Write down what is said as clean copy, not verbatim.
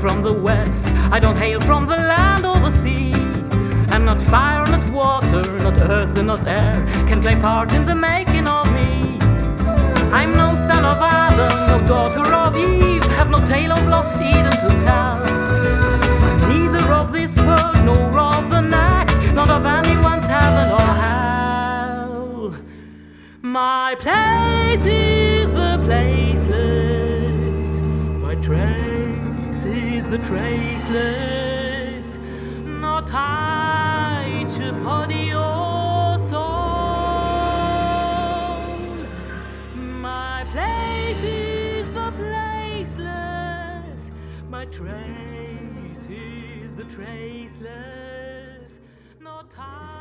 from the west, I don't hail from the land or the sea. I'm not fire, not water, not earth and not air, can claim part in the making of me. I'm no son of Adam, no daughter of Eve, have no tale of lost Eden to tell. I'm neither of this world nor of the next, not of anyone's heaven or hell. My place is the placeless, my trace is the traceless, not tied to body or soul. My place is the placeless, my trace is the traceless, not tied